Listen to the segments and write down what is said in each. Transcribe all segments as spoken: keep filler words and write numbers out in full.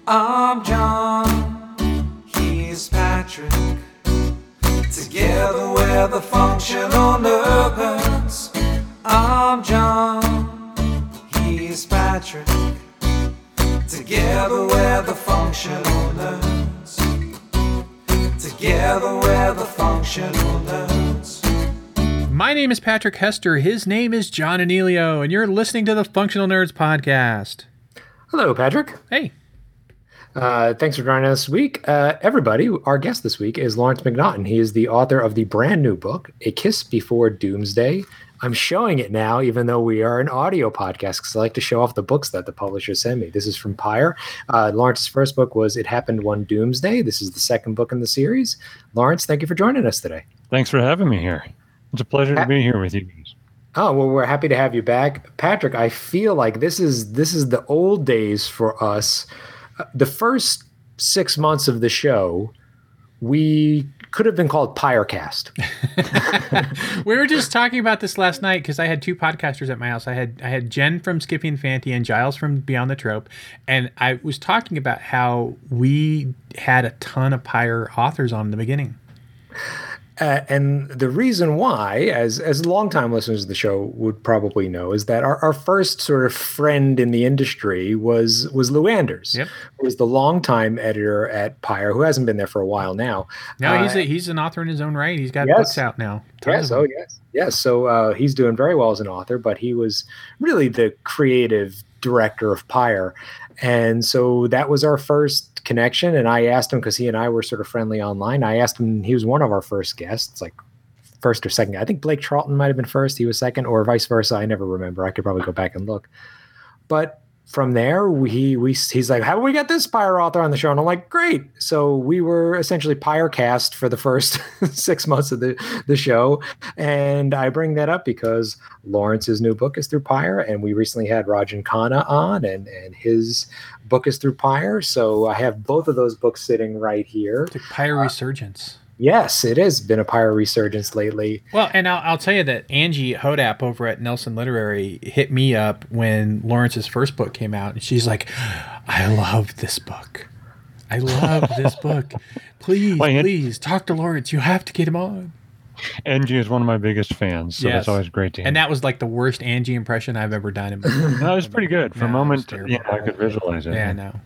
I'm John, he's Patrick. Together we're the functional nerds. I'm John, he's Patrick. Together we're the functional nerds. Together we're the functional nerds. My name is Patrick Hester. His name is John Anelio, and you're listening to the Functional Nerds podcast. Hello, Patrick. Hey. Uh, thanks for joining us this week. Uh, everybody, our guest this week is Lawrence McNaughton. He is the author of the brand new book, A Kiss Before Doomsday. I'm showing it now, even though we are an audio podcast, because I like to show off the books that the publishers send me. This is from Pyre. Uh, Lawrence's first book was It Happened One Doomsday. This is the second book in the series. Lawrence, thank you for joining us today. Thanks for having me here. It's a pleasure to be here with you guys. Oh, well, we're happy to have you back. Patrick, I feel like this is this is the old days for us. The first six months of the show, we could have been called Pyrecast. We were just talking about this last night because I had two podcasters at my house. I had I had Jen from Skippy and Fanty and Giles from Beyond the Trope, and I was talking about how we had a ton of Pyre authors on in the beginning. Uh, and the reason why, as as longtime listeners of the show would probably know, is that our, our first sort of friend in the industry was was Lou Anders, yep. who was the longtime editor at Pyre, who hasn't been there for a while now. No, uh, he's a, he's an author in his own right. He's got yes. books out now. Tons Yes, oh yes, yes. So uh, he's doing very well as an author, but he was really the creative director of Pyre. And so that was our first connection. And I asked him, because he and I were sort of friendly online, I asked him, he was one of our first guests, like first or second. I think Blake Charlton might have been first. He was second, or vice versa. I never remember. I could probably go back and look. But from there, we, we he's like, how do we get this Pyre author on the show? And I'm like, great. So we were essentially Pyrecast for the first six months of the, the show. And I bring that up because Lawrence's new book is through Pyre, and we recently had Rajan Khanna on, and, and his book is through Pyre. So I have both of those books sitting right here. The Pyre uh, resurgence. Yes, it has been a Pyre resurgence lately. Well, and I'll, I'll tell you that Angie Hodap over at Nelson Literary hit me up when Lawrence's first book came out, and she's like, I love this book. I love this book. Please, Wait, please, talk to Lawrence. You have to get him on. Angie is one of my biggest fans, so yes. That's always great to hear. And that was like the worst Angie impression I've ever done. In my no, it was pretty good. For no, a moment, yeah, I could visualize it. Yeah, I know.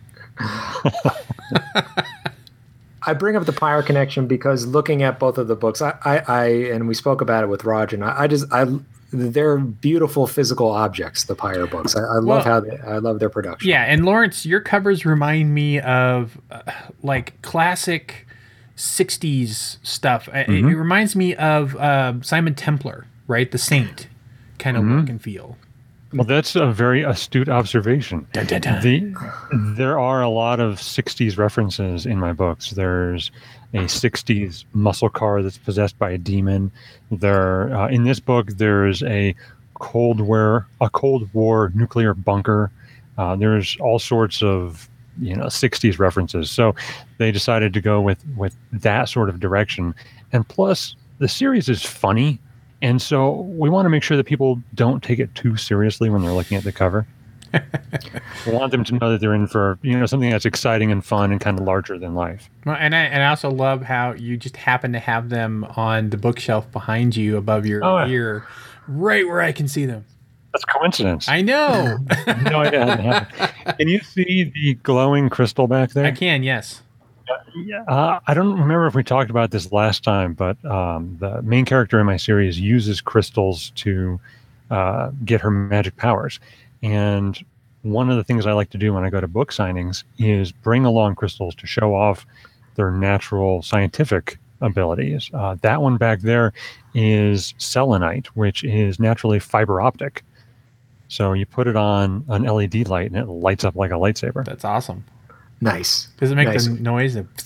I bring up the Pyre connection because looking at both of the books, I, I, I and we spoke about it with Roger, and I, I just, I, they're beautiful physical objects. The Pyre books, I, I love well, how they, I love their production. Yeah, and Lawrence, your covers remind me of uh, like classic sixties stuff. Mm-hmm. It, it reminds me of uh, Simon Templar, right? The Saint kind of mm-hmm. look and feel. Well, that's a very astute observation. Dun, dun, dun. The, there are a lot of sixties references in my books. There's a sixties muscle car that's possessed by a demon. There, uh, in this book, there's a Cold War, a Cold War nuclear bunker. Uh, there's all sorts of you know sixties references. So they decided to go with with that sort of direction. And plus, the series is funny. And so we want to make sure that people don't take it too seriously when they're looking at the cover. We want them to know that they're in for you know something that's exciting and fun and kind of larger than life. Well, and I and I also love how you just happen to have them on the bookshelf behind you above your oh, ear, right where I can see them. That's coincidence. I know. No idea. Can you see the glowing crystal back there? I can. Yes. Yeah, uh, I don't remember if we talked about this last time, but um, the main character in my series uses crystals to uh, get her magic powers. And one of the things I like to do when I go to book signings is bring along crystals to show off their natural scientific abilities. Uh, that one back there is selenite, which is naturally fiber optic. So you put it on an L E D light and it lights up like a lightsaber. That's awesome. Nice. Does it make nice. the noise? Of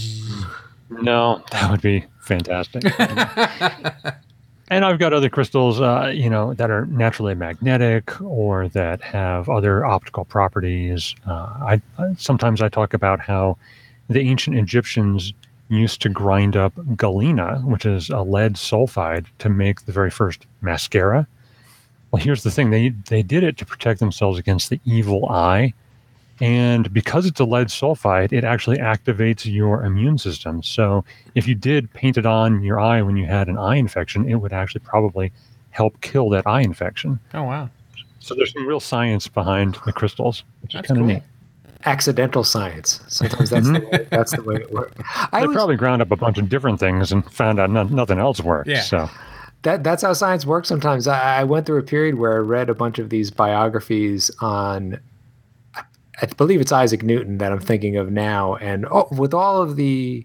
no, that would be fantastic. And I've got other crystals, uh, you know, that are naturally magnetic or that have other optical properties. Uh, I, I sometimes I talk about how the ancient Egyptians used to grind up galena, which is a lead sulfide, to make the very first mascara. Well, here's the thing: they they did it to protect themselves against the evil eye. And because it's a lead sulfide, it actually activates your immune system. So if you did paint it on your eye when you had an eye infection, it would actually probably help kill that eye infection. Oh, wow. So there's some real science behind the crystals, which That's is kind of cool. neat. Accidental science. Sometimes that's the way, that's the way it works. I They was, probably ground up a bunch of different things and found out no, nothing else worked. Yeah. So that that's how science works. Sometimes I, I went through a period where I read a bunch of these biographies on, I, I believe it's Isaac Newton that I'm thinking of now, and oh, with all of the,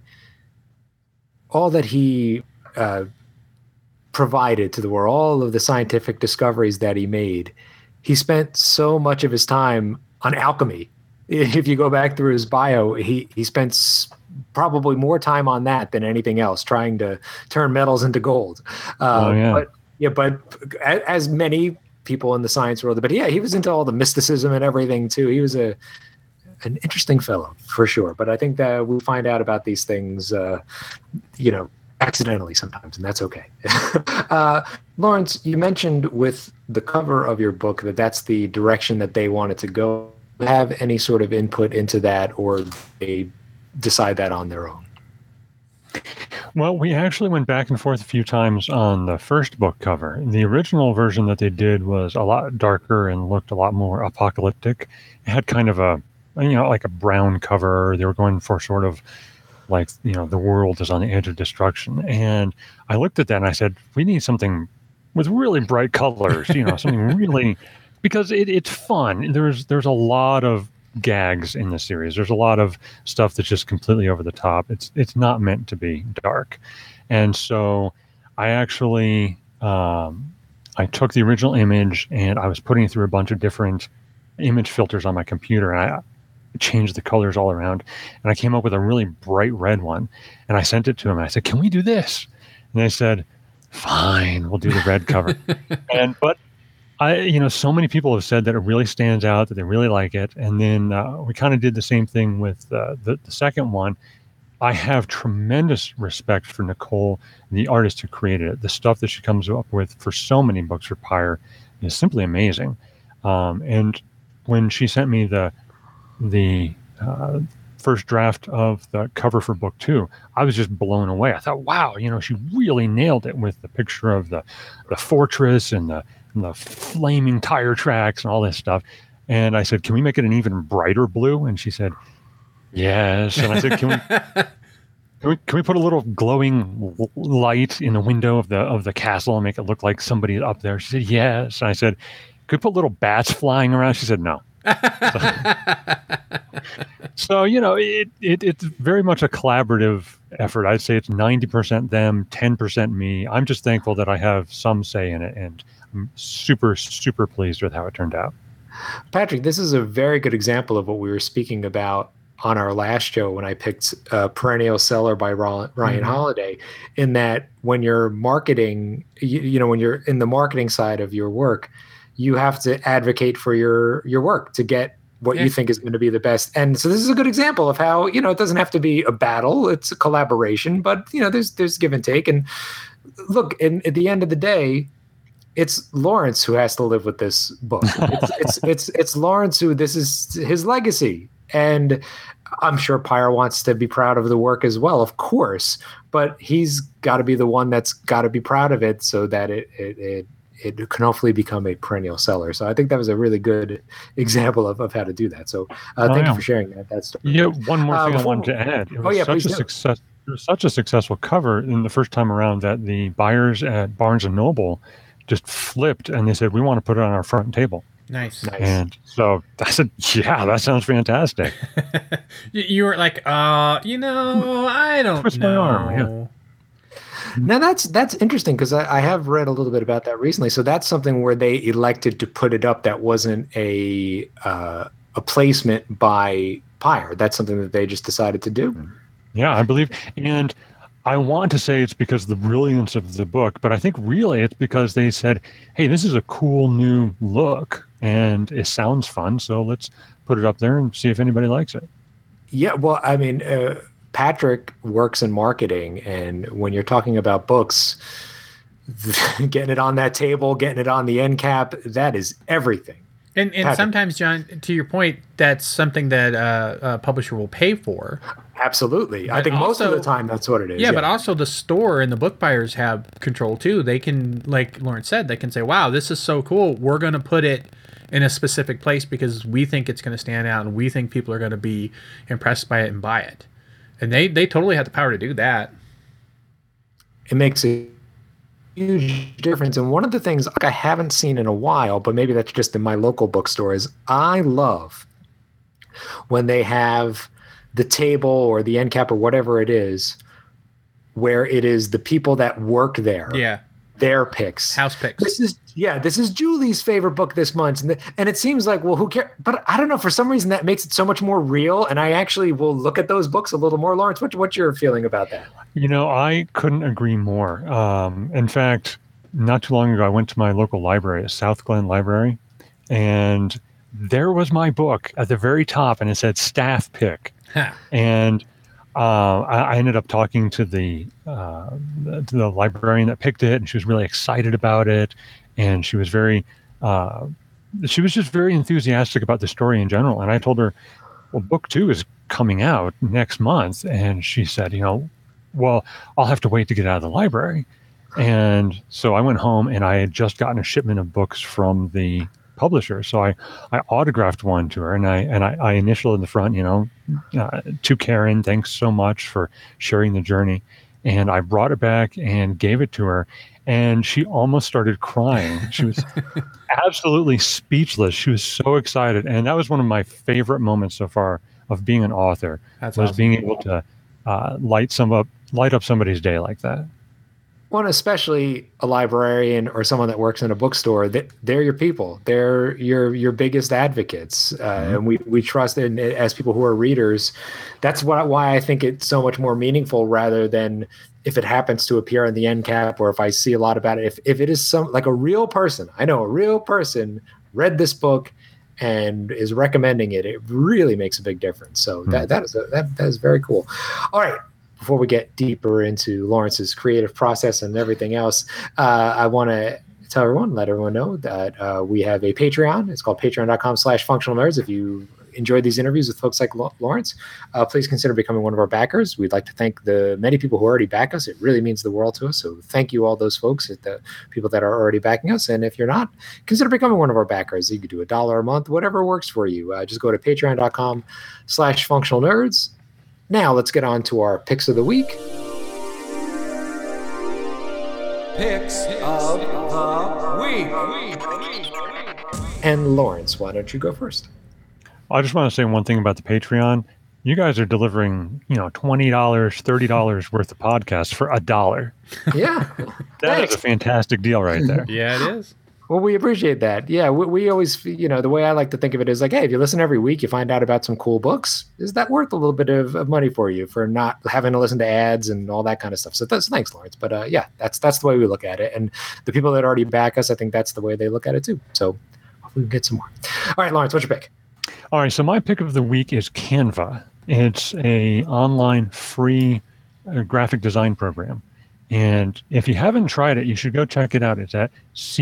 all that he uh, provided to the world, all of the scientific discoveries that he made, he spent so much of his time on alchemy. If you go back through his bio, he, he spent s- probably more time on that than anything else, trying to turn metals into gold. Uh, Oh, yeah. But yeah, but a- as many people in the science world, but yeah, he was into all the mysticism and everything too. He was a an interesting fellow for sure. But I think that we find out about these things, uh, you know, accidentally sometimes, and that's okay. uh, Lawrence, you mentioned with the cover of your book that that's the direction that they wanted to go. Have any sort of input into that, or they decide that on their own? Well, we actually went back and forth a few times on the first book cover. The original version that they did was a lot darker and looked a lot more apocalyptic. It had kind of a, you know, like a brown cover. They were going for sort of like, you know, the world is on the edge of destruction. And I looked at that and I said, we need something with really bright colors, you know, something really, because it, it's fun. There's there's a lot of gags in the series. There's a lot of stuff that's just completely over the top. It's it's not meant to be dark. And so I actually um, I took the original image and I was putting it through a bunch of different image filters on my computer, and I changed the colors all around, and I came up with a really bright red one, and I sent it to him. And I said, "Can we do this?" And they said, "Fine, we'll do the red cover." and but I, you know, so many people have said that it really stands out, that they really like it. And then uh, we kind of did the same thing with uh, the, the second one. I have tremendous respect for Nicole, the artist who created it. The stuff that she comes up with for so many books for Pyre is simply amazing. Um, and when she sent me the the uh, first draft of the cover for book two, I was just blown away. I thought, wow, you know, she really nailed it with the picture of the, the fortress and the and the flaming tire tracks and all this stuff. And I said, can we make it an even brighter blue? And she said, yes. And I said, can we, can we, can we put a little glowing l- light in the window of the, of the castle and make it look like somebody up there? She said, yes. And I said, could we put little bats flying around? She said, no. so, so, you know, it, it it's very much a collaborative effort. I'd say it's ninety percent them, ten percent me. I'm just thankful that I have some say in it, and I'm super, super pleased with how it turned out. Patrick, this is a very good example of what we were speaking about on our last show when I picked uh, Perennial Seller by Ryan mm-hmm. Holiday, in that when you're marketing, you, you know, when you're in the marketing side of your work, you have to advocate for your, your work to get what yeah. you think is going to be the best. And so this is a good example of how, you know, it doesn't have to be a battle. It's a collaboration, but you know, there's, there's give and take. And look, in, at the end of the day, it's Lawrence who has to live with this book. It's, it's, it's, it's Lawrence who, this is his legacy. And I'm sure Pyre wants to be proud of the work as well, of course, but he's got to be the one that's got to be proud of it so that it, it, it, it can hopefully become a perennial seller. So I think that was a really good example of, of how to do that. So uh, oh, thank yeah. you for sharing that. That's yeah. One more thing uh, before, I wanted to add. It was oh yeah, such please a do. success. It was such a successful cover in the first time around that the buyers at Barnes and Noble just flipped and they said, we want to put it on our front table. Nice. nice. And so I said, yeah, that sounds fantastic. you, you were like, uh, you know, I don't Twist know. my arm. Yeah. Now that's that's interesting because I, I have read a little bit about that recently. So that's something where they elected to put it up. That wasn't a uh, a placement by Pyre. That's something that they just decided to do. Yeah, I believe. And I want to say it's because of the brilliance of the book, but I think really it's because they said, hey, this is a cool new look and it sounds fun. So let's put it up there and see if anybody likes it. Yeah, well, I mean, uh, Patrick works in marketing, and when you're talking about books, getting it on that table, getting it on the end cap, that is everything. And and Patrick. sometimes, John, to your point, that's something that uh, a publisher will pay for. Absolutely. I But think most of also- the time that's what it is. Yeah, but also the store and the book buyers have control too. They can, like Lawrence said, they can say, "Wow, this is so cool. We're going to put it in a specific place because we think it's going to stand out and we think people are going to be impressed by it and buy it." And they they totally have the power to do that. It makes a huge difference. And one of the things like I haven't seen in a while, but maybe that's just in my local bookstore, is I love when they have the table or the end cap or whatever it is, where it is the people that work there, Yeah, their picks. house picks. This is yeah, this is Julie's favorite book this month, and, the, and it seems like, well, who cares? But I don't know, for some reason that makes it so much more real, and I actually will look at those books a little more. Lawrence, what, what's your feeling about that? You know, I couldn't agree more. Um, in fact, not too long ago, I went to my local library, a South Glen Library, and there was my book at the very top, and it said staff pick. Huh. And uh, I, I ended up talking to the uh, to the librarian that picked it, and she was really excited about it. And she was very, uh, she was just very enthusiastic about the story in general. And I told her, well, book two is coming out next month. And she said, you know, well, I'll have to wait to get out of the library. And so I went home, and I had just gotten a shipment of books from the publisher. So I, I autographed one to her, and I and I, I initialed in the front, you know, uh, to Karen, thanks so much for sharing the journey. And I brought it back and gave it to her, and she almost started crying. She was absolutely speechless. She was so excited, and that was one of my favorite moments so far of being an author. That's was awesome. being able to uh, light some up, light up somebody's day like that. One, especially a librarian or someone that works in a bookstore, that they're your people. They're your your biggest advocates, uh, Mm-hmm. and we we trust in as people who are readers. That's what why I think it's so much more meaningful, rather than if it happens to appear in the end cap or if I see a lot about it. If if it is some like a real person, I know a real person read this book and is recommending it, it really makes a big difference. So Mm-hmm. that that is a, that that is very cool. All right. Before we get deeper into Lawrence's creative process and everything else, uh, I want to tell everyone, let everyone know that uh, we have a Patreon. It's called patreon.com slash functional nerds. If you enjoyed these interviews with folks like Law- Lawrence, uh, please consider becoming one of our backers. We'd like to thank the many people who already back us. It really means the world to us. So thank you, all those folks, the people that are already backing us. And if you're not, consider becoming one of our backers. You could do a dollar a month, whatever works for you. Uh, just go to patreon.com slash functional nerds. Now let's get on to our picks of the week. Picks of the week. And Lawrence, why don't you go first? I just want to say one thing about the Patreon. You guys are delivering, you know, twenty dollars, thirty dollars worth of podcasts for a dollar. Yeah. That Thanks. is a fantastic deal right there. Yeah, it is. Well, we appreciate that. Yeah, we, we always, you know, the way I like to think of it is like, hey, if you listen every week, you find out about some cool books. Is that worth a little bit of, of money for you for not having to listen to ads and all that kind of stuff? So that's thanks, Lawrence. But uh, yeah, that's that's the way we look at it. And the people that already back us, I think that's the way they look at it too. So hopefully we can get some more. All right, Lawrence, what's your pick? All right, so my pick of the week is Canva. It's a online free uh, graphic design program. And if you haven't tried it, you should go check it out. It's at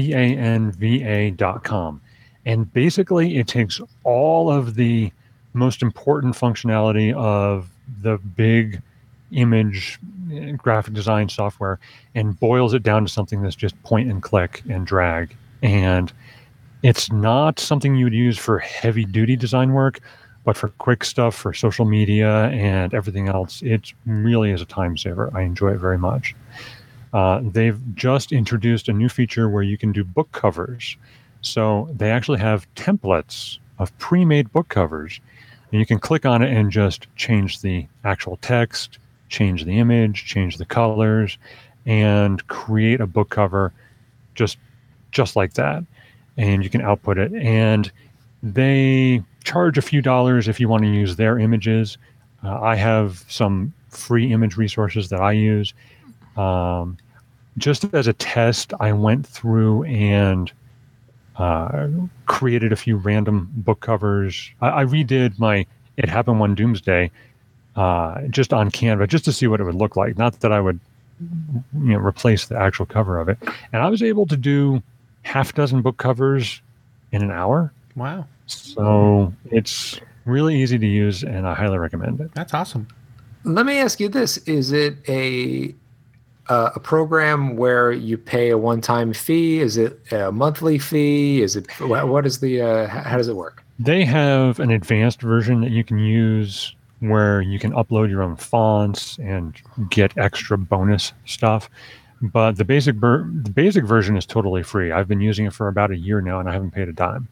canva dot com. And basically, it takes all of the most important functionality of the big image uh, graphic design software and boils it down to something that's just point and click and drag. And it's not something you would use for heavy duty design work, but for quick stuff, for social media and everything else, it really is a time saver. I enjoy it very much. Uh, they've just introduced a new feature where you can do book covers. So they actually have templates of pre-made book covers. And you can click on it and just change the actual text, change the image, change the colors, and create a book cover just just like that. And you can output it. And they charge a few dollars if you want to use their images. Uh, I have some free image resources that I use. Um, just as a test, I went through and uh, created a few random book covers. I, I redid my It Happened One Doomsday uh, just on Canva, just to see what it would look like. Not that I would, you know, replace the actual cover of it. And I was able to do half a dozen book covers in an hour. Wow. So it's really easy to use, and I highly recommend it. That's awesome. Let me ask you this: is it a uh, a program where you pay a one-time fee? Is it a monthly fee? Is it what, what is the uh, how does it work? They have an advanced version that you can use where you can upload your own fonts and get extra bonus stuff. But the basic ver- the basic version is totally free. I've been using it for about a year now, and I haven't paid a dime.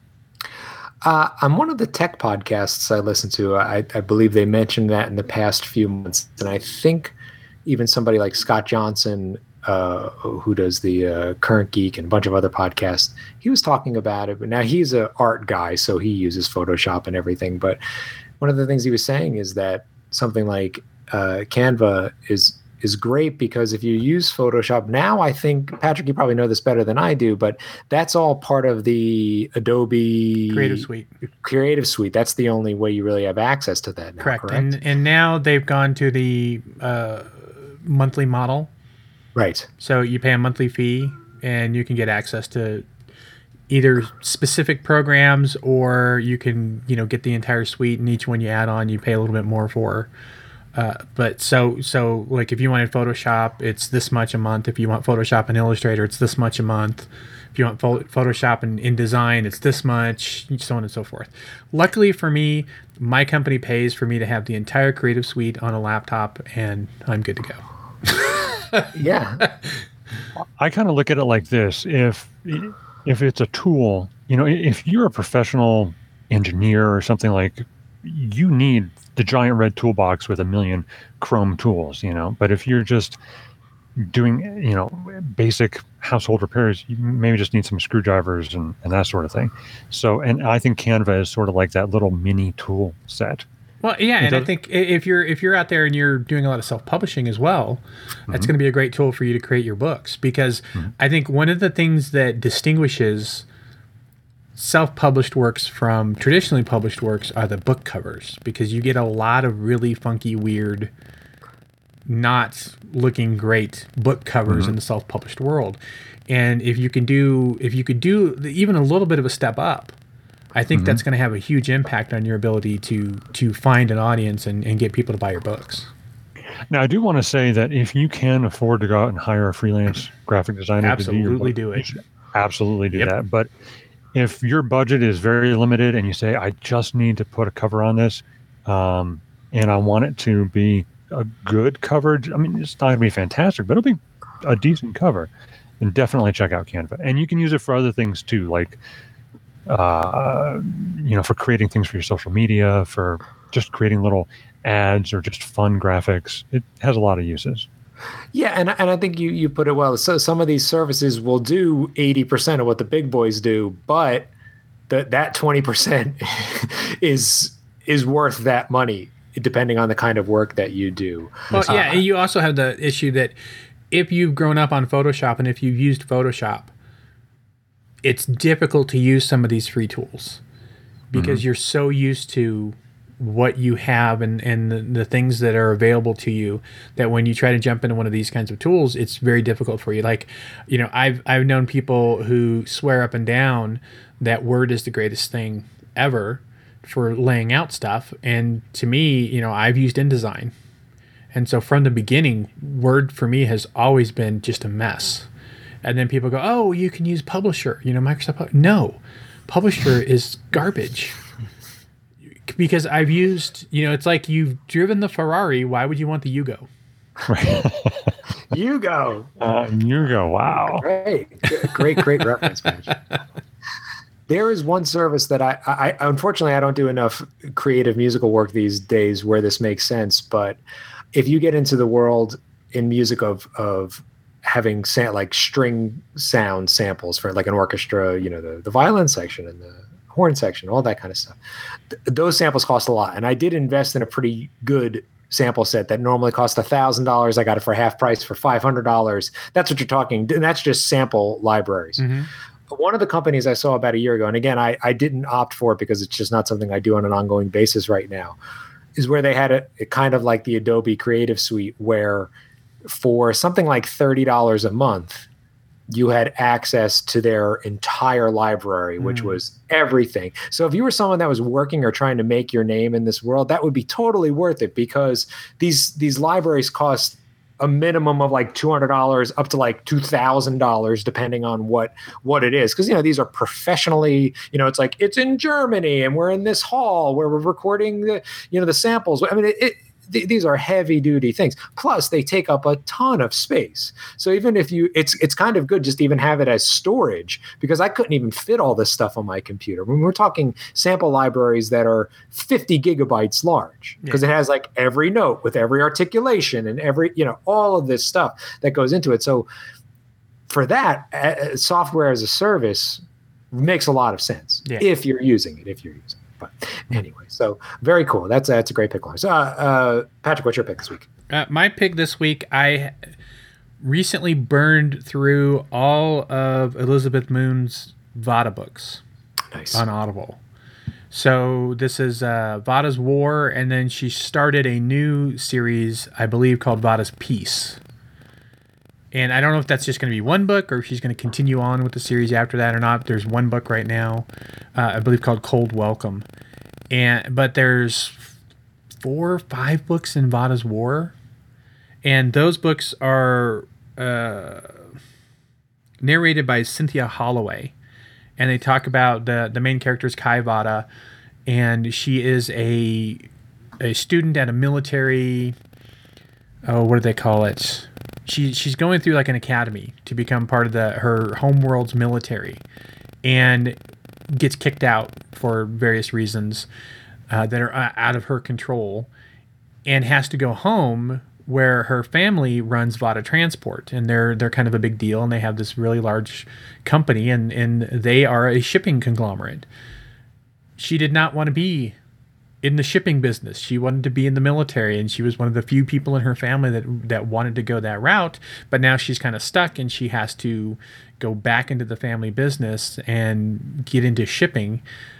Uh, on one of the tech podcasts I listen to, I, I believe they mentioned that in the past few months, and I think even somebody like Scott Johnson, uh, who does the uh, Current Geek and a bunch of other podcasts, he was talking about it. But now he's an art guy, so he uses Photoshop and everything. But one of the things he was saying is that something like uh, Canva is is great because if you use Photoshop now, I think, Patrick, you probably know this better than I do, but that's all part of the Adobe Creative Suite. Creative Suite. That's the only way you really have access to that now, Correct. correct? And and now they've gone to the uh, monthly model. Right. So you pay a monthly fee and you can get access to either specific programs, or you can, you know, get the entire suite, and each one you add on, you pay a little bit more for. Uh, but so, so like if you wanted Photoshop, it's this much a month. If you want Photoshop and Illustrator, it's this much a month. If you want Photoshop and InDesign, it's this much, so on and so forth. Luckily for me, my company pays for me to have the entire Creative Suite on a laptop, and I'm good to go. Yeah. I kind of look at it like this. If if it's a tool, you know, if you're a professional engineer or something, like, you need the giant red toolbox with a million Chrome tools, you know. But if you're just doing, you know, basic household repairs, you maybe just need some screwdrivers and, and that sort of thing. So, and I think Canva is sort of like that little mini tool set. Well, yeah, It and I does- think i- if you're if you're out there and you're doing a lot of self-publishing as well, Mm-hmm. that's going to be a great tool for you to create your books, because I think one of the things that distinguishes self-published works from traditionally published works are the book covers, because you get a lot of really funky, weird, not looking great book covers in the self-published world. And if you can do if you could do even a little bit of a step up, I think that's going to have a huge impact on your ability to to find an audience and, and get people to buy your books. Now, I do want to say that if you can afford to go out and hire a freelance graphic designer to do your Absolutely book, do it. you should absolutely do Yep. that. But if your budget is very limited and you say, I just need to put a cover on this, um, and I want it to be a good coverage, I mean, it's not going to be fantastic, but it'll be a decent cover, then definitely check out Canva. And you can use it for other things too, like, uh, you know, for creating things for your social media, for just creating little ads or just fun graphics. It has a lot of uses. Yeah, and and I think you you put it well. So some of these services will do eighty percent of what the big boys do, but the, that twenty percent is is worth that money, depending on the kind of work that you do. Well, Uh, yeah, and you also have the issue that if you've grown up on Photoshop and if you've used Photoshop, it's difficult to use some of these free tools because you're so used to what you have and, and the, the things that are available to you that when you try to jump into one of these kinds of tools, it's very difficult for you. Like, you know, I've I've known people who swear up and down that Word is the greatest thing ever for laying out stuff. And to me, you know, I've used InDesign. And so from the beginning, Word for me has always been just a mess. And then people go, oh, you can use Publisher, you know, Microsoft. Pub-" No, Publisher is garbage. Because I've used, you know, it's like you've driven the Ferrari. Why would you want the Yugo? Right. You go. uh, you go, wow. Great, great, great reference, man. There is one service that I, I, unfortunately, I don't do enough creative musical work these days where this makes sense. But if you get into the world in music of of having sa- like string sound samples for like an orchestra, you know, the, the violin section and the horn section, all that kind of stuff, Th- those samples cost a lot. And I did invest in a pretty good sample set that normally cost a thousand dollars. I got it for half price for five hundred dollars. That's what you're talking. And that's just sample libraries. Mm-hmm. One of the companies I saw about a year ago, and again, I, I didn't opt for it because it's just not something I do on an ongoing basis right now, is where they had a, a kind of like the Adobe Creative Suite, where for something like thirty dollars a month, you had access to their entire library, which Mm. was everything. So if you were someone that was working or trying to make your name in this world, that would be totally worth it, because these these libraries cost a minimum of like two hundred dollars up to like two thousand dollars, depending on what what it is. Because, you know, these are professionally, you know, it's like, it's in Germany and we're in this hall where we're recording the, you know, the samples. I mean, it, it th- these are heavy duty things. Plus they take up a ton of space. So even if you, it's, it's kind of good just to even have it as storage, because I couldn't even fit all this stuff on my computer. When we're talking sample libraries that are fifty gigabytes large, because Yeah. it has like every note with every articulation and every, you know, all of this stuff that goes into it. So for that, uh, software as a service makes a lot of sense Yeah. if you're using it, if you're using it. But anyway, so very cool. That's a, that's a great pick, Lawrence. Uh, uh, Patrick, what's your pick this week? Uh, my pick this week, I recently burned through all of Elizabeth Moon's Vada books Nice. on Audible. So this is uh, Vada's War, and then she started a new series, I believe, called Vada's Peace. And I don't know if that's just going to be one book or if she's going to continue on with the series after that or not. There's one book right now, uh, I believe, called Cold Welcome. And but there's four or five books in Vada's War. And those books are uh, narrated by Cynthia Holloway. And they talk about the, the main character is Kai Vada. And she is a a student at a military... Oh, what do they call it? She she's going through like an academy to become part of the her homeworld's military, and gets kicked out for various reasons uh, that are uh, out of her control, and has to go home where her family runs Vada Transport, and they're they're kind of a big deal, and they have this really large company, and and they are a shipping conglomerate. She did not want to be in the shipping business. She wanted to be in the military, and she was one of the few people in her family that that wanted to go that route. But now she's kind of stuck, and she has to go back into the family business and get into shipping,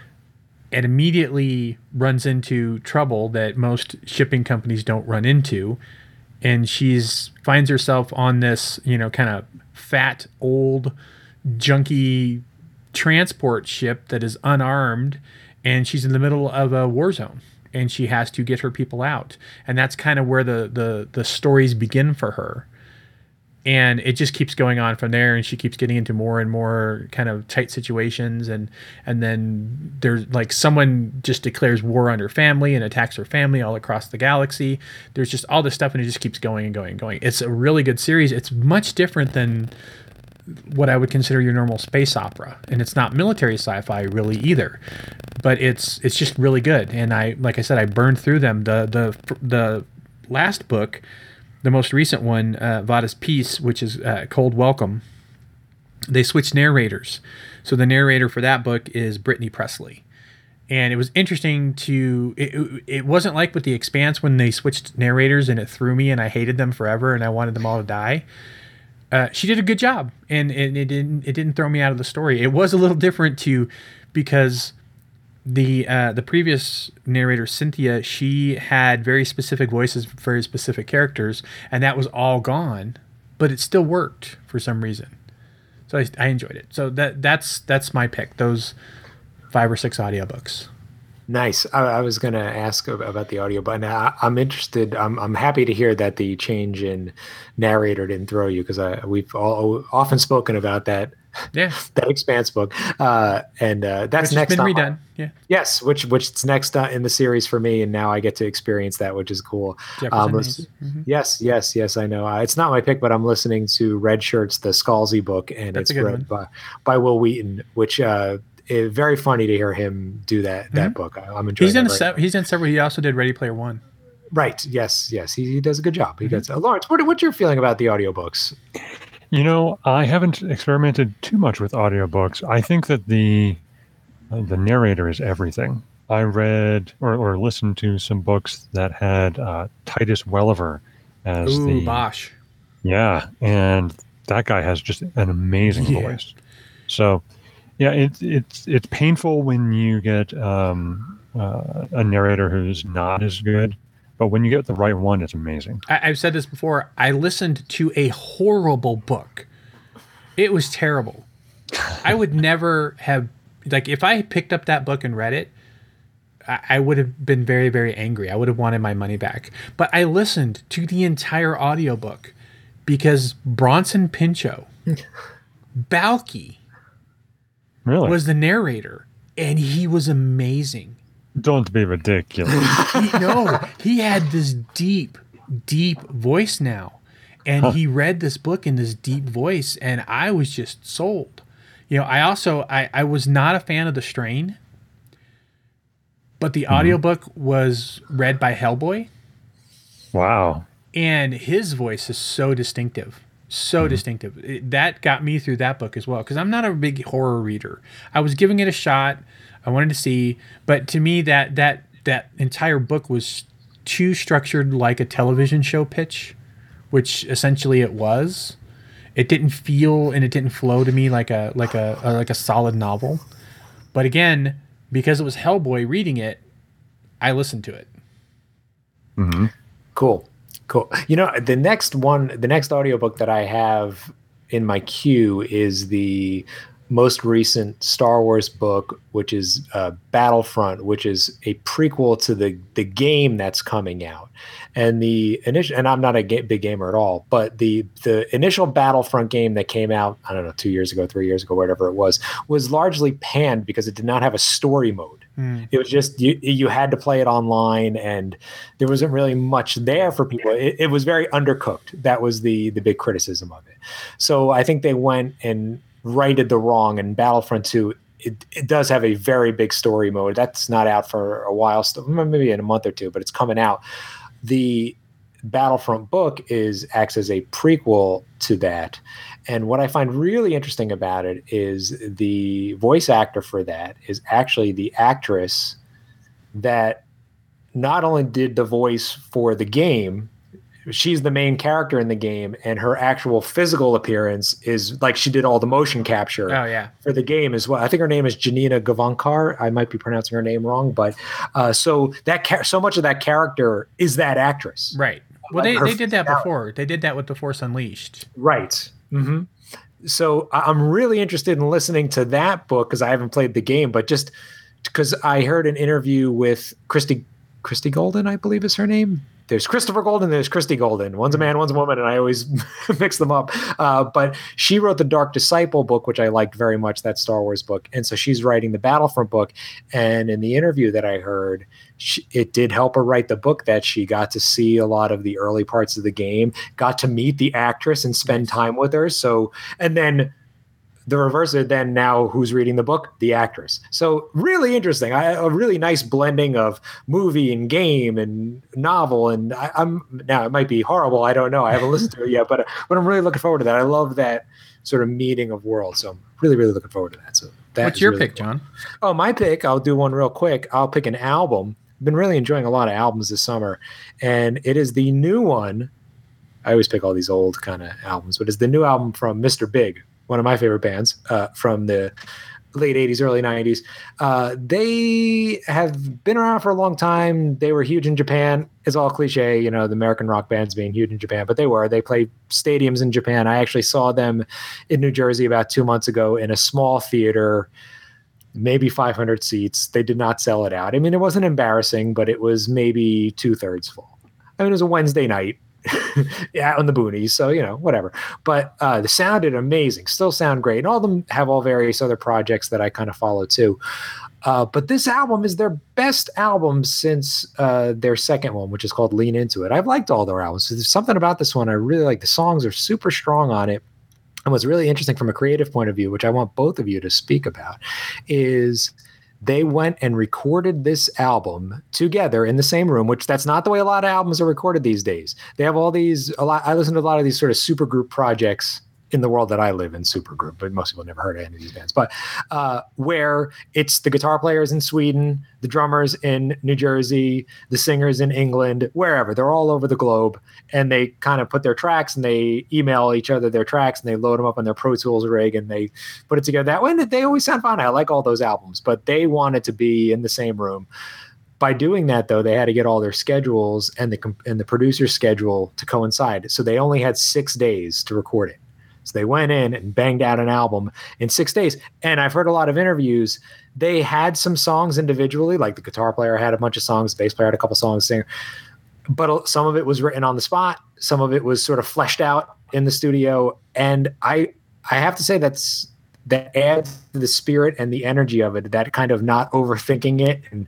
and immediately runs into trouble that most shipping companies don't run into. And she's finds herself on this, you know, kind of fat, old, junky transport ship that is unarmed, and she's in the middle of a war zone, and she has to get her people out. And that's kind of where the, the, the stories begin for her. And it just keeps going on from there, and she keeps getting into more and more kind of tight situations. And, and then there's like someone just declares war on her family and attacks her family all across the galaxy. There's just all this stuff, and it just keeps going and going and going. It's a really good series. It's much different than what I would consider your normal space opera, and it's not military sci-fi really either, but it's it's just really good. And I, like I said, I burned through them. The the the last book, the most recent one, uh, Vada's Peace, which is uh, Cold Welcome, they switched narrators. So the narrator for that book is Brittany Presley. And it was interesting to, it, it wasn't like with The Expanse when they switched narrators and it threw me and I hated them forever and I wanted them all to die. Uh, she did a good job, and, and it didn't it didn't throw me out of the story. It was a little different too, because the uh, the previous narrator, Cynthia, she had very specific voices for very specific characters, and that was all gone, but it still worked for some reason. So I, I enjoyed it. So that that's that's my pick. Those five or six audiobooks. Nice. I, I was going to ask about the audio, but I, I'm interested. I'm I'm happy to hear that the change in narrator didn't throw you, because I we've all often spoken about that. Yeah, that Expanse book, uh, and uh, that's which next. has been on, redone. Yeah. Yes, which which is next uh, in the series for me, and now I get to experience that, which is cool. Um, mm-hmm. Yes, yes, yes. I know uh, it's not my pick, but I'm listening to Red Shirt's The Scalzi book, and That's it's read by, by Will Wheaton, which. Uh, It's very funny to hear him do that that mm-hmm. book. I, I'm enjoying. He's done that se- he's done several. He also did Ready Player One. Right. Yes. Yes. He, he does a good job. He mm-hmm. does. Uh, Lawrence, what, what's your feeling about the audiobooks? You know, I haven't experimented too much with audiobooks. I think that the uh, the narrator is everything. I read or, or listened to some books that had uh, Titus Welliver as Ooh, the Bosch. Yeah, and that guy has just an amazing yeah. voice. So. Yeah, it's it's it's painful when you get um, uh, a narrator who's not as good, but when you get the right one, it's amazing. I, I've said this before. I listened to a horrible book It was terrible. I would never have, like, if I picked up that book and read it, I, I would have been very, very angry. I would have wanted my money back. But I listened to the entire audiobook because Bronson Pinchot, Balky, Really? was the narrator, and he was amazing. Don't be ridiculous. He, no, he had this deep, deep voice now. And Huh. he read this book in this deep voice, and I was just sold. You know, I also, I, I was not a fan of The Strain, but the Mm-hmm. audiobook was read by Hellboy, Wow. and his voice is so distinctive. So Mm-hmm. distinctive. It- that got me through that book as well, because I'm not a big horror reader. I was giving it a shot. I wanted to see, but to me, that that that entire book was too structured like a television show pitch, which essentially it was. It didn't feel and it didn't flow to me like a like a, a like a solid novel. But again, because it was Hellboy reading it, I listened to it. hmm Cool. Cool. You know, the next one, the next audiobook that I have in my queue is the most recent Star Wars book, which is uh, Battlefront, which is a prequel to the the game that's coming out. And the initial, and I'm not a ga- big gamer at all, but the the initial Battlefront game that came out, I don't know, two years ago, three years ago, whatever it was, was largely panned because it did not have a story mode. It was just you you had to play it online, and there wasn't really much there for people. It, it was very undercooked. That was the the big criticism of it. So I think they went and righted the wrong. And Battlefront two, it, it does have a very big story mode. That's not out for a while, still, maybe in a month or two, but it's coming out. The Battlefront book is acts as a prequel to that. And what I find really interesting about it is the voice actor for that is actually the actress that not only did the voice for the game, she's the main character in the game, and her actual physical appearance is like she did all the motion capture Oh yeah. for the game as well. I think her name is Janina Gavankar. I might be pronouncing her name wrong, but uh, so that char- so much of that character is that actress. Right. Well, Like they, her they did that personality. before. They did that with The Force Unleashed. Right. hmm So I- I'm really interested in listening to that book because I haven't played the game, but just because I heard an interview with Christy Christy Golden, I believe is her name. There's Christopher Golden, there's Christy Golden. One's a man, one's a woman, and I always mix them up. Uh, but she wrote the Dark Disciple book, which I liked very much, that Star Wars book. And so she's writing the Battlefront book. And in the interview that I heard, she, it did help her write the book that she got to see a lot of the early parts of the game, got to meet the actress and spend time with her. So, and then the reverse of then now who's reading the book? The actress. So really interesting. I, a really nice blending of movie and game and novel. And I, I'm now it might be horrible. I don't know. I haven't listened to it yet, but but I'm really looking forward to that. I love that sort of meeting of worlds. So I'm really, really looking forward to that. So that What's is your really pick, cool. John? Oh, my pick, I'll do one real quick. I'll pick an album. I've been really enjoying a lot of albums this summer. And it is the new one. I always pick all these old kind of albums, but it's the new album from Mister Big, one of my favorite bands uh, from the late eighties, early nineties. Uh, they have been around for a long time. They were huge in Japan. It's all cliche, you know, the American rock bands being huge in Japan, but they were. They play stadiums in Japan. I actually saw them in New Jersey about two months ago in a small theater, maybe five hundred seats. They did not sell it out. I mean, it wasn't embarrassing, but it was maybe two-thirds full. I mean, it was a Wednesday night. Yeah, on the boonies, so you know, whatever. But uh, the sounded amazing, still sound great, and all of them have all various other projects that I kind of follow too. Uh, but this album is their best album since uh, their second one, which is called Lean Into It. I've liked all their albums. So there's something about this one I really like. The songs are super strong on it. And what's really interesting from a creative point of view, which I want both of you to speak about, is they went and recorded this album together in the same room, which that's not the way a lot of albums are recorded these days. They have all these, a lot, I listen to a lot of these sort of supergroup projects in the world that I live in, supergroup, but most people never heard of any of these bands, but uh, where it's the guitar players in Sweden, the drummers in New Jersey, the singers in England, wherever, they're all over the globe, and they kind of put their tracks and they email each other their tracks and they load them up on their Pro Tools rig and they put it together that way. And they always sound fun. I like all those albums, but they wanted to be in the same room. By doing that, though, they had to get all their schedules and the and the producer's schedule to coincide. So they only had six days to record it. So they went in and banged out an album in six days. And I've heard a lot of interviews. They had some songs individually, like the guitar player had a bunch of songs, the bass player had a couple songs, singer. But some of it was written on the spot. Some of it was sort of fleshed out in the studio. And I I have to say that's that adds to the spirit and the energy of it, that kind of not overthinking it. And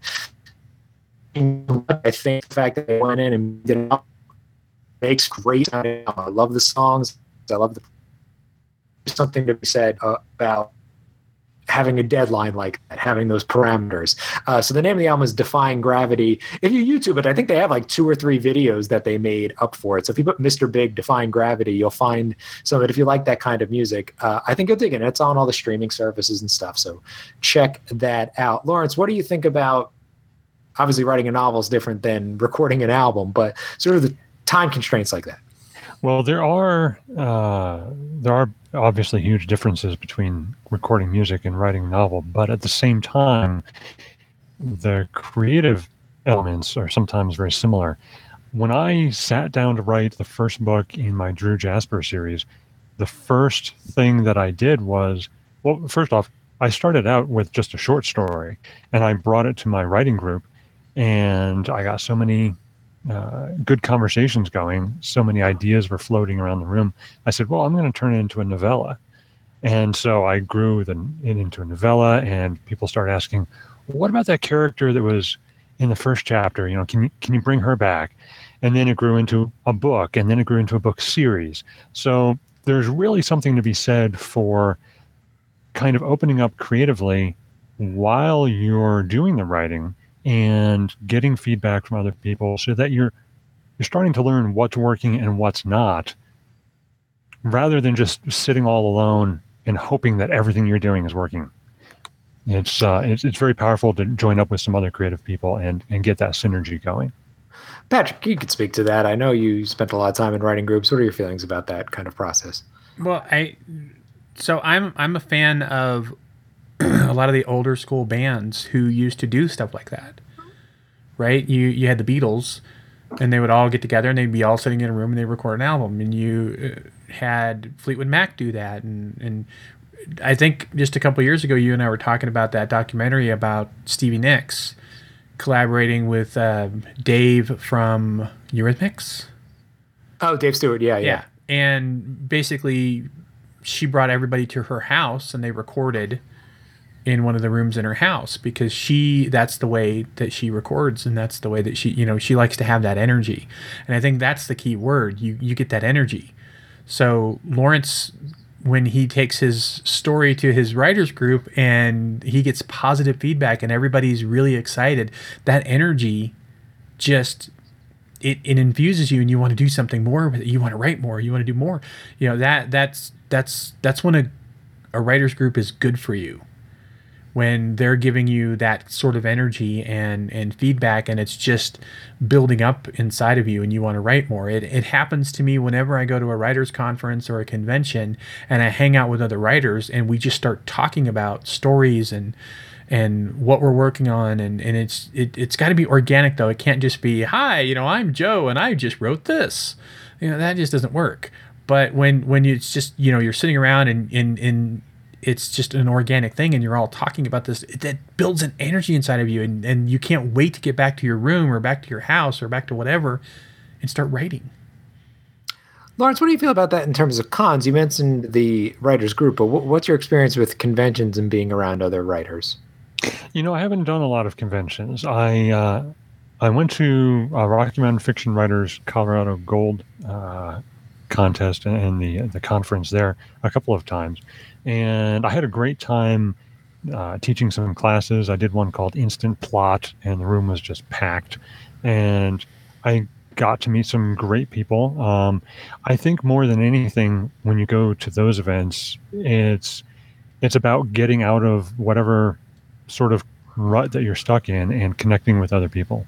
I think the fact that they went in and did it makes great. I love the songs. I love the There's something to be said uh, about having a deadline like that, having those parameters. Uh, so the name of the album is Defying Gravity. If you YouTube it, I think they have like two or three videos that they made up for it. So if you put Mister Big Defying Gravity, you'll find some of it. If you like that kind of music, uh, I think you'll dig it. It's on all the streaming services and stuff. So check that out. Lawrence, what do you think about, obviously writing a novel is different than recording an album, but sort of the time constraints like that? Well, there are uh, there are obviously huge differences between recording music and writing a novel, but at the same time, the creative elements are sometimes very similar. When I sat down to write the first book in my Drew Jasper series, the first thing that I did was, well, first off, I started out with just a short story, and I brought it to my writing group, and I got so many Uh, good conversations going. So many ideas were floating around the room. I said, well, I'm going to turn it into a novella. And so I grew the, it into a novella, and people started asking, what about that character that was in the first chapter? You know, can you, can you bring her back? And then it grew into a book, and then it grew into a book series. So there's really something to be said for kind of opening up creatively while you're doing the writing and getting feedback from other people, so that you're you're starting to learn what's working and what's not, rather than just sitting all alone and hoping that everything you're doing is working. It's uh, it's, it's very powerful to join up with some other creative people and and get that synergy going. Patrick, you could speak to that. I know you spent a lot of time in writing groups. What are your feelings about that kind of process? Well, I so I'm I'm a fan of a lot of the older school bands who used to do stuff like that, right? You you had the Beatles, and they would all get together, and they'd be all sitting in a room, and they record an album. And you had Fleetwood Mac do that, and and I think just a couple of years ago, you and I were talking about that documentary about Stevie Nicks collaborating with uh, Dave from Eurythmics. Oh, Dave Stewart, yeah, yeah, yeah. And basically, she brought everybody to her house, and they recorded in one of the rooms in her house, because she that's the way that she records, and that's the way that she you know she likes to have that energy. And I think that's the key word. You you get that energy. So Lawrence, when he takes his story to his writers group and he gets positive feedback and everybody's really excited, that energy just it, it infuses you, and you want to do something more with it. You want to write more, you want to do more. You know, that that's that's that's when a a writers group is good for you, when they're giving you that sort of energy and, and feedback, and it's just building up inside of you, and you want to write more. It it happens to me whenever I go to a writers conference or a convention, and I hang out with other writers, and we just start talking about stories and and what we're working on, and, and it's it, it's got to be organic, though. It can't just be, hi, you know, I'm Joe, and I just wrote this. You know, that just doesn't work. But when when it's just, you know, you're sitting around and and, and it's just an organic thing, and you're all talking about this, that builds an energy inside of you, and, and you can't wait to get back to your room or back to your house or back to whatever and start writing. Lawrence, what do you feel about that in terms of cons? You mentioned the writers group, but what's your experience with conventions and being around other writers? You know, I haven't done a lot of conventions. I uh, I went to a Rocky Mountain Fiction Writers Colorado Gold uh, contest and the the conference there a couple of times. And I had a great time uh, teaching some classes. I did one called Instant Plot, and the room was just packed. And I got to meet some great people. Um, I think more than anything, when you go to those events, it's it's about getting out of whatever sort of rut that you're stuck in and connecting with other people.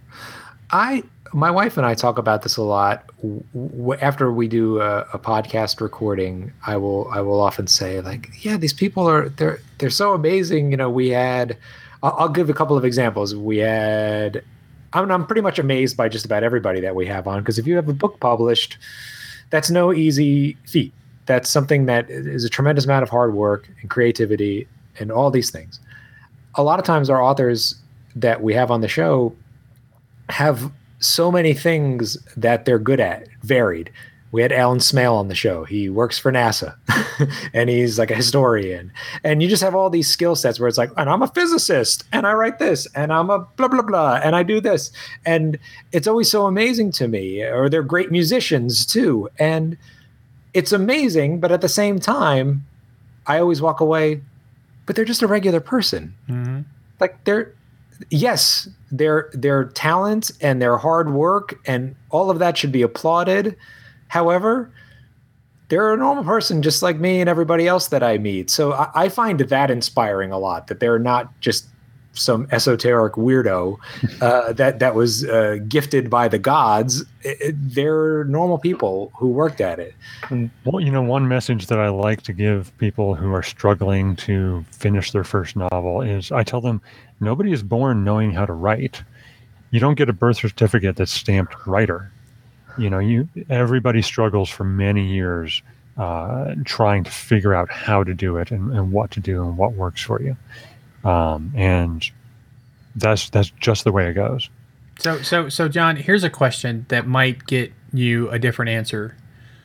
I, my wife and I talk about this a lot. W- after we do a, a podcast recording, I will, I will often say, like, yeah, these people are, they're, they're so amazing. You know, we had, I'll, I'll give a couple of examples. We had, I'm, I'm pretty much amazed by just about everybody that we have on, because if you have a book published, that's no easy feat. that's something that is a tremendous amount of hard work and creativity and all these things. A lot of times our authors that we have on the show have so many things that they're good at, varied. We had Alan Smale on the show. He works for NASA and he's like a historian. And you just have all these skill sets where it's like, and I'm a physicist and I write this and I'm a blah, blah, blah, and I do this. And it's always so amazing to me. Or they're great musicians too. And it's amazing, but at the same time, I always walk away, but they're just a regular person. Mm-hmm. Like they're, yes, their their talent and their hard work and all of that should be applauded. However, they're a normal person just like me and everybody else that I meet. So I, I find that inspiring a lot, that they're not just some esoteric weirdo uh, that, that was uh, gifted by the gods. It, it, they're normal people who worked at it. Well, you know, one message that I like to give people who are struggling to finish their first novel is I tell them, nobody is born knowing how to write. You don't get a birth certificate that's stamped writer. You know, you everybody struggles for many years uh, trying to figure out how to do it and, and what to do and what works for you. Um, and that's that's just the way it goes. So, so, so, John, here's a question that might get you a different answer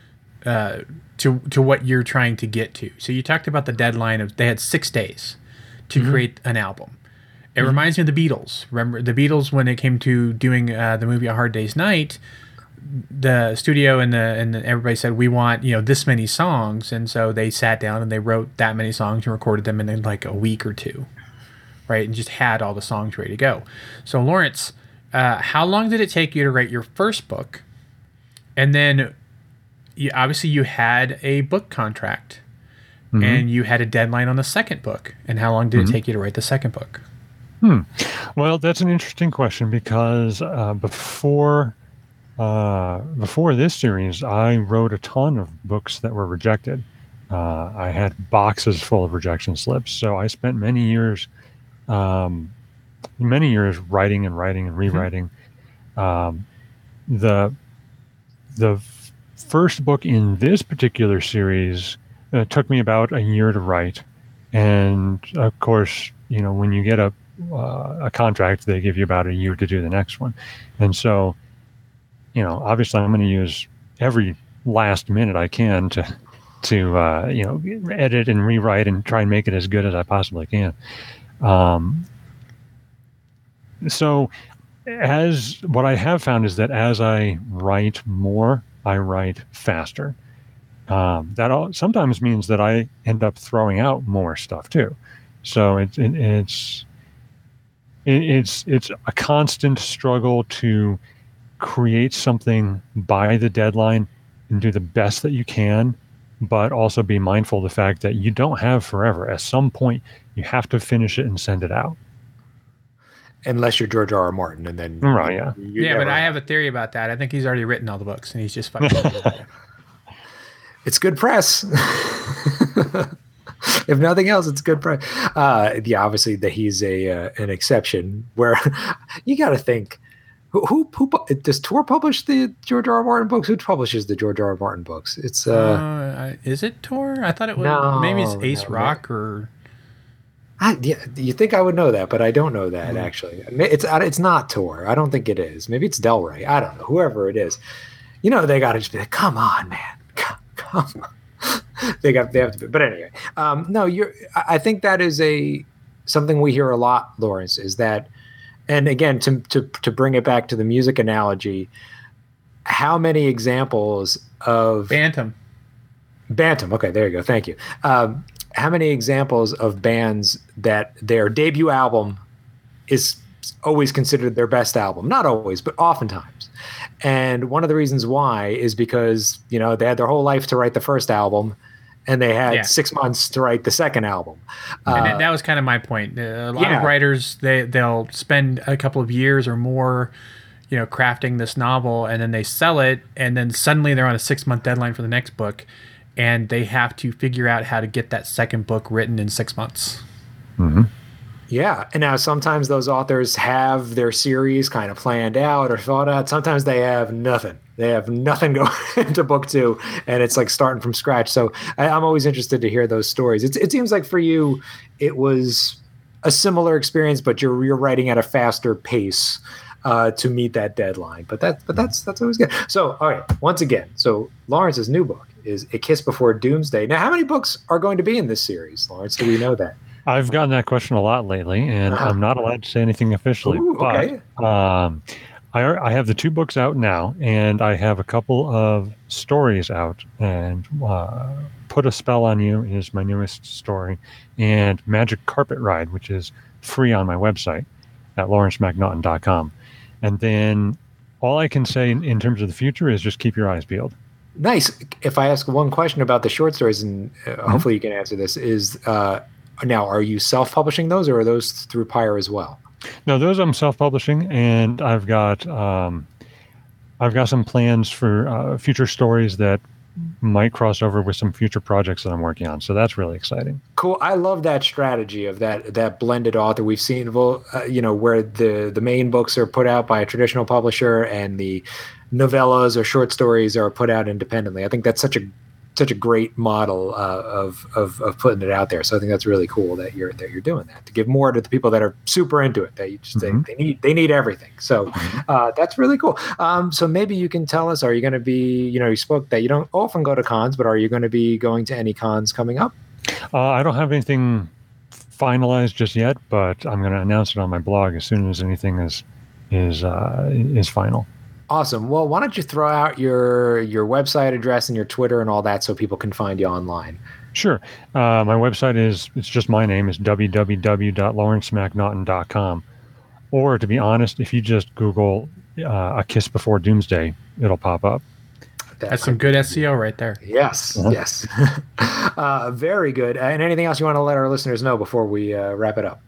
uh, to to what you're trying to get to. So, you talked about the deadline of they had six days to mm-hmm. create an album. It mm-hmm. reminds me of the Beatles. Remember the Beatles when it came to doing uh, the movie A Hard Day's Night. The studio and the and the, everybody said we want you know this many songs, and so they sat down and they wrote that many songs and recorded them in like a week or two, right? And just had all the songs ready to go. So Lawrence, uh, how long did it take you to write your first book? And then, you, obviously, you had a book contract, mm-hmm. and you had a deadline on the second book. And how long did mm-hmm. it take you to write the second book? Hmm. Well, that's an interesting question because uh, before. Uh, before this series, I wrote a ton of books that were rejected. Uh, I had boxes full of rejection slips. So I spent many years, um, many years writing and writing and rewriting. Mm-hmm. Um, the the f- first book in this particular series uh, took me about a year to write, and of course, you know, when you get a uh, a contract, they give you about a year to do the next one, and so. You know, obviously, I'm going to use every last minute I can to, to uh, you know, edit and rewrite and try and make it as good as I possibly can. Um, so, as what I have found is that as I write more, I write faster. Um, that all, sometimes means that I end up throwing out more stuff too. So it, it, it's it, it's it's a constant struggle to create something by the deadline and do the best that you can, but also be mindful of the fact that you don't have forever. At some point, you have to finish it and send it out. Unless you're George R. R. Martin, and then right, yeah, you yeah. never... But I have a theory about that. I think he's already written all the books, and he's just fucking. It's good press. If nothing else, it's good press. Uh, yeah, obviously that he's a uh, an exception. Where you got to think. Who, who who does Tor publish the George R. R. Martin books? Who publishes the George R. R. Martin books? It's uh, uh is it Tor? I thought it was no, maybe it's Ace no, Rock or. I, yeah, you think I would know that, but I don't know that mm. actually. It's it's not Tor. I don't think it is. Maybe it's Del Rey. I don't know. Whoever it is, you know, they got to just be like, come on, man, come, come on. they got they have to. Be. But anyway, um, no, you're. I think that is a something we hear a lot, Lawrence. Is that. And again, to, to to bring it back to the music analogy, how many examples of Bantam? Bantam. Okay, there you go. Thank you. Um, how many examples of bands that their debut album is always considered their best album? Not always, but oftentimes. And one of the reasons why is because you know they had their whole life to write the first album. And they had yeah. six months to write the second album. And uh, that was kind of my point. A lot yeah. of writers, they, they'll spend a couple of years or more, you know, crafting this novel, and then they sell it, and then suddenly they're on a six-month deadline for the next book, and they have to figure out how to get that second book written in six months. Mm-hmm. Yeah, and now sometimes those authors have their series kind of planned out or thought out. Sometimes they have nothing. They have nothing going into book two, and it's like starting from scratch. So I, I'm always interested to hear those stories. It's, it seems like for you, it was a similar experience, but you're you're writing at a faster pace uh, to meet that deadline. But that but that's that's always good. So all right, once again, so Lawrence's new book is A Kiss Before Doomsday. Now, how many books are going to be in this series, Lawrence? Do we know that? I've gotten that question a lot lately, and Uh-huh. I'm not allowed to say anything officially. Ooh, okay. But um, I, I have the two books out now, and I have a couple of stories out. And uh, Put a Spell on You is my newest story, and Magic Carpet Ride, which is free on my website at lawrence macnaughton dot com. And then all I can say in, in terms of the future is just keep your eyes peeled. Nice. If I ask one question about the short stories, and uh, Mm-hmm. hopefully you can answer this, is uh, now, are you self-publishing those, or are those through Pyre as well? No, those I'm self-publishing, and I've got um, I've got some plans for uh, future stories that might cross over with some future projects that I'm working on. So that's really exciting. Cool. I love that strategy of that that blended author. We've seen, well, uh, you know, where the the main books are put out by a traditional publisher, and the novellas or short stories are put out independently. I think that's such a such a great model uh, of, of of putting it out there. So I think that's really cool that you're that you're doing that, to give more to the people that are super into it. That you just Mhm. they, they need they need everything. So uh, that's really cool. Um, so maybe you can tell us: are you going to be, you know, you spoke that you don't often go to cons, but are you going to be going to any cons coming up? Uh, I don't have anything finalized just yet, but I'm going to announce it on my blog as soon as anything is is uh, is final. Awesome. Well, why don't you throw out your your website address and your Twitter and all that so people can find you online? Sure. Uh, my website is, it's just my name, is w w w dot lawrence macnaughton dot com. Or to be honest, if you just Google uh, A Kiss Before Doomsday, it'll pop up. That That's some might- good S E O right there. Yes, Uh-huh. yes. uh, very good. Uh, and anything else you want to let our listeners know before we uh, wrap it up?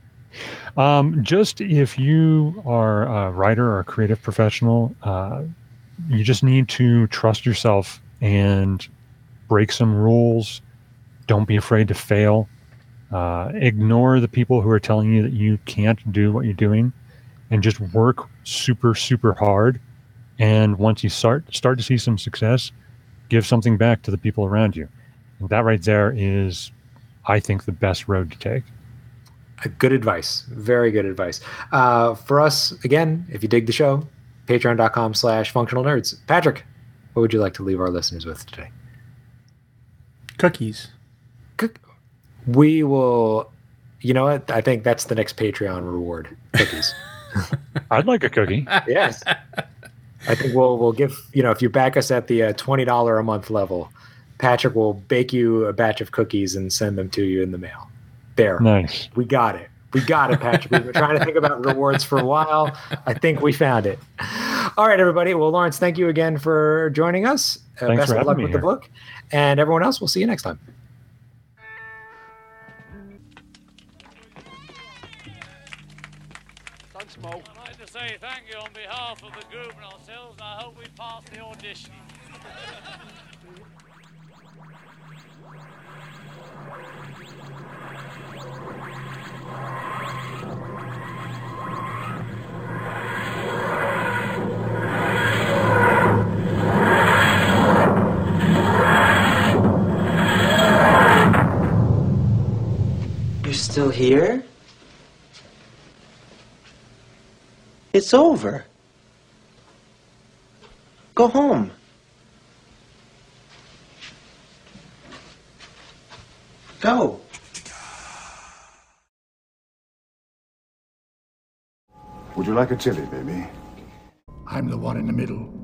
Um, just if you are a writer or a creative professional, uh, you just need to trust yourself and break some rules. Don't be afraid to fail. Uh, ignore the people who are telling you that you can't do what you're doing, and just work super, super hard. And once you start start to see some success, give something back to the people around you. And that right there is, I think, the best road to take. Good advice. Very good advice. Uh, for us, again, if you dig the show, patreon.com slash functional nerds. Patrick, what would you like to leave our listeners with today? Cookies. We will, you know what? I think that's the next Patreon reward. Cookies. I'd like a cookie. Yes. I think we'll we'll give, you know, if you back us at the uh, twenty dollars a month level, Patrick will bake you a batch of cookies and send them to you in the mail. There. Nice. We got it. We got it, Patrick. We've been trying to think about rewards for a while. I think we found it. All right, everybody. Well, Lawrence, thank you again for joining us. Uh, Thanks best for of luck having me with the here. book. And everyone else, we'll see you next time. I'd like to say thank you on behalf of the group and ourselves, and I hope we pass the audition. You're still here? It's over. Go home. Go. Would you like a chili, baby? I'm the one in the middle.